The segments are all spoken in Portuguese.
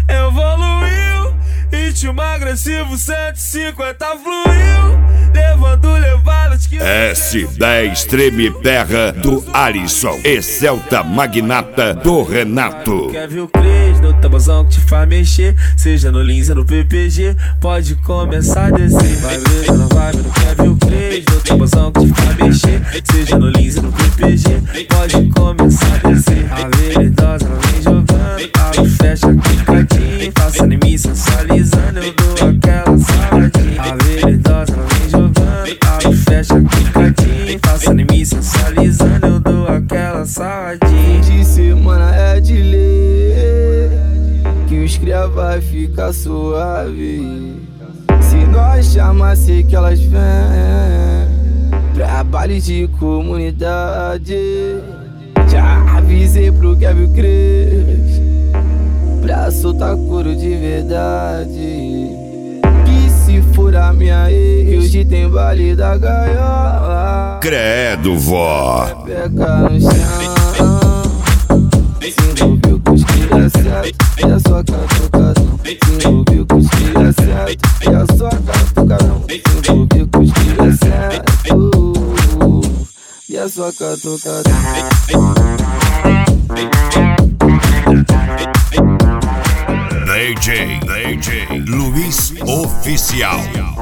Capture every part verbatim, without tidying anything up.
evoluiu. Ritmo agressivo, cento e cinquenta fluiu, levando levadas que... S dez Treme Terra do Alisson e Celta Magnata do Renato. Quer ver o Cres no tabuzão que te faz mexer? Seja no Lins ou no P P G, pode começar a descer. Vai ver, não vai ver, não quer ver o Cres no tabuzão que te faz mexer? Seja no Lins ou no P P G, pode começar a descer. A veridosa ela vem jogando, abre, fecha, quicadinho, passando em mim, sensualizando, eu dou aquela saladinha. A veridosa ela vem jogando, abre, fecha, quicadinho, passando em mim, sensualizando, eu dou aquela saladinha. De semana é de ler que os cria vai ficar suave. Se nós chamar, sei que elas vêm pra baile de comunidade. Já avisei pro Kevin Cres pra soltar couro de verdade. Que se for a minha ex, hoje tem baile da gaiola. Credo, vó. Peca no chão, se envolveu com os cria certo, e a sua catucadão. Se envolveu com os cria certo, e a sua catucadão. Se envolveu com os cria certo, e a sua catucadão. D J, D J Luiz Oficial.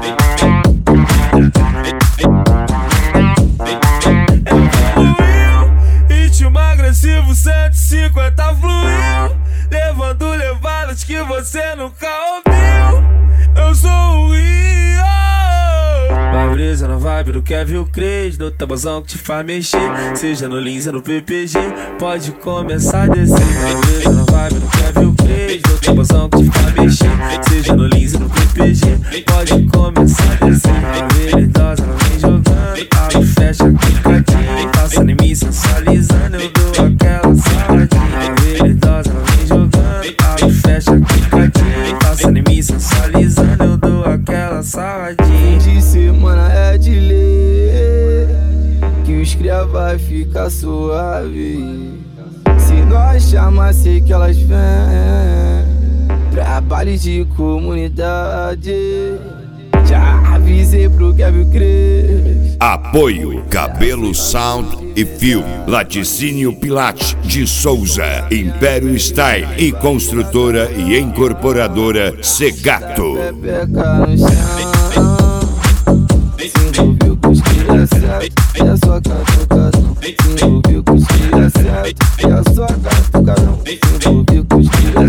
Evoluiu, ritmo agressivo, cento e cinquenta fluiu, levando levadas que você nunca ouviu. Eu sou o Rio. Vai brisa na vibe do Kevin Cres, no tabuzão que te faz mexer. Seja no Lins ou no P P G, pode começar a descer. Vai brisa na vibe do Kevin Cres, no tabuzão que te faz mexer. Seja no Lins ou no P P G, pode começar a descer. A veridosa ela vem jogando, abre, fecha, quicadinho, passando em mim, sensualizando, eu dou aquela saladinha. A veridosa ela vem jogando, abre, fecha, quicadinho, passando em mim, sensualizando, eu dou aquela saladinha. De semana é de ler que os cria vai ficar suave. Se nós chamar, sei que elas vêm pra baile de comunidade. Já avisei pro Kevin Cres. Apoio Cabelo Sound e Fio, Laticínio Pilate de Souza, Império Style e Construtora e Incorporadora Segato. Pepeca no chão, se envolveu com os cria certo, e a sua catucadão. Se envolveu com os cria certo, e a sua catucadão. Se envolveu com os cria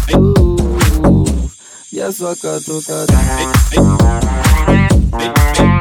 certo, e a sua catucadão.